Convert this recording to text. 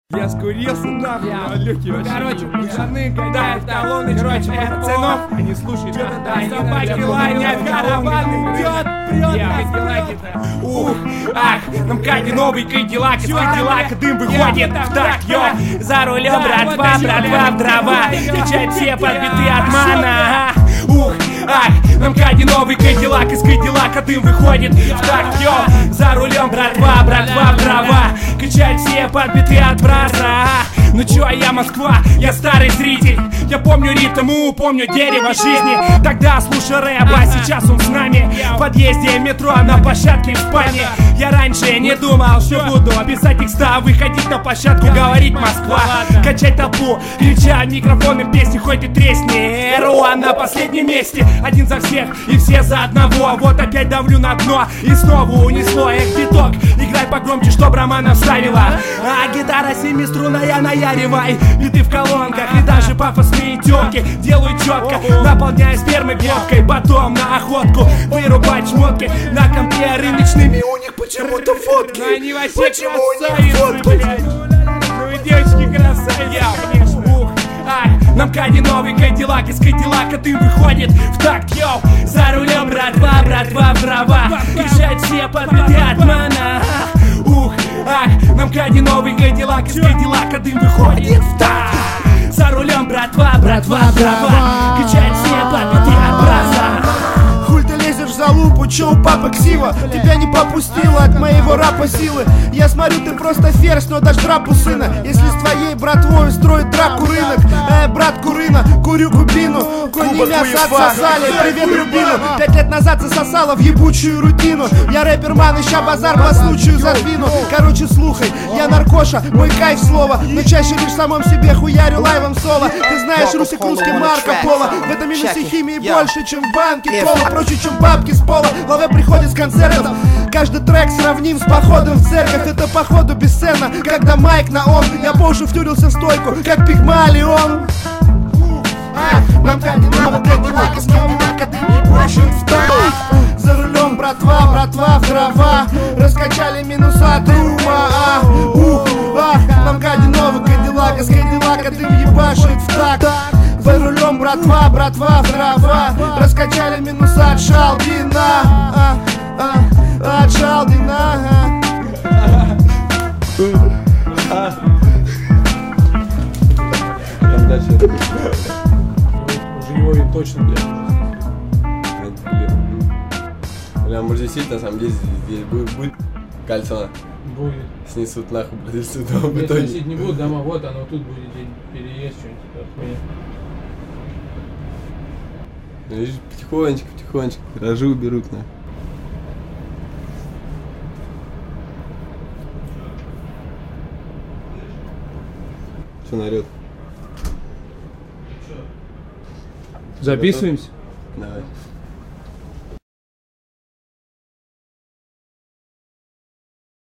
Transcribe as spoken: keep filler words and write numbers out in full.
Я скурился нахуй, Я. а легкий вообще. Короче, не- пацаны, да, когда в колоночке, короче, типа, пацанов, они слушают. что-то да, там они собаки для лаят, колонки, караван колонки. идет, прет Я. нас Кадиллаки-то. Ух, ах, нам Кади новый Кадиллак, из Кадиллака дым выходит в такт, йо. За рулем братва, братва в дрова, встречают все подбитые от мана. Ух, ах, нам Кади новый Кадиллак, из Кадиллака дым выходит в такт, йо. За рулем братва, братва в дрова, качают все подбитые от браза. Ну чё, я Москва, я старый зритель. Я помню ритм, помню дерево жизни. Тогда слушай рэп, а сейчас он с нами. В подъезде метро, на площадке в спальне. Я раньше не думал, что буду писать текста, выходить на площадку, говорить Москва, качать толпу, крича микрофоном песни, хоть и тресни. РУА на последнем месте, один за всех и все за одного. Вот опять давлю на дно и снова унесло. Эх, биток, играй погромче, чтоб Романа вставила. А гитара семиструнная, наяривай. Биты в колонках и даже пафосные тёлки делают четко, наполняя спермой глоткой. Потом на охотку вырубать шмотки. На компе рыночными у них почему-то фотки. Ну они вообще Почему у них красавицы, фотки? блядь. Ну и девочки красавицы, конечно. Ух, ах, нам Кади новый Кадиллак, из Кадиллака дым выходит в такт, йоу. За рулем братва, братва в дрова, езжают все подбитые от мана. Ух, ах, нам Кади новый Кадиллак, из Кадиллака дым выходит в такт. За рулем братва, братва в дрова, качают все подбитые от браза. Хуль ты лезешь за лупу, чё у папы ксива? Тебя не попустило от моего рапа силы. Я смотрю, ты просто ферзь, но дашь драпу сына. Если с твоей братвой строит драку рынок. Э, брат Курына, курю кубину. Кони мясо отсосали, привет рубину. Пять лет назад засосала в ебучую рутину. Я рэперман, ища базар по случаю задвину. Короче, слухай, я наркоша, мой кайф слово. Но чаще лишь самом себе хуярю лайвом соло. Ты знаешь, русик русский Марко Поло. В этом минусе химии больше, чем в банке кола. Проще, чем бабки с пола. Лаве приходит с концертов. Каждый трек сравним с походом в церковь. Это походу бесценно, когда майк на он. Я по уши втюрился в стойку, как Пигмалион. Нам Кади новый Кадиллак, из Кадиллака ты не больше в танк. За рулем братва, братва в дрова, раскачали минуса от рума. а, Ух, ах, нам Кади новый Кадиллак, из Кадиллака дым ебашит в такт. За рулем братва, братва в дрова, раскачали минуса от Шалдина. а, а, От Шалдина. Там дальше. Уже его и точно, блядь. Бля, может здесь есть, на самом деле, здесь будет, будет кольцо. Будет. Снесут нахуй, блядь, из сюда в Если итоге. носить не будут дома, вот оно тут будет день переезд, что-нибудь такое. Ну, видишь, потихонечку, потихонечку. Гаражи уберут, нахуй. Что нарет? Записываемся? Давай.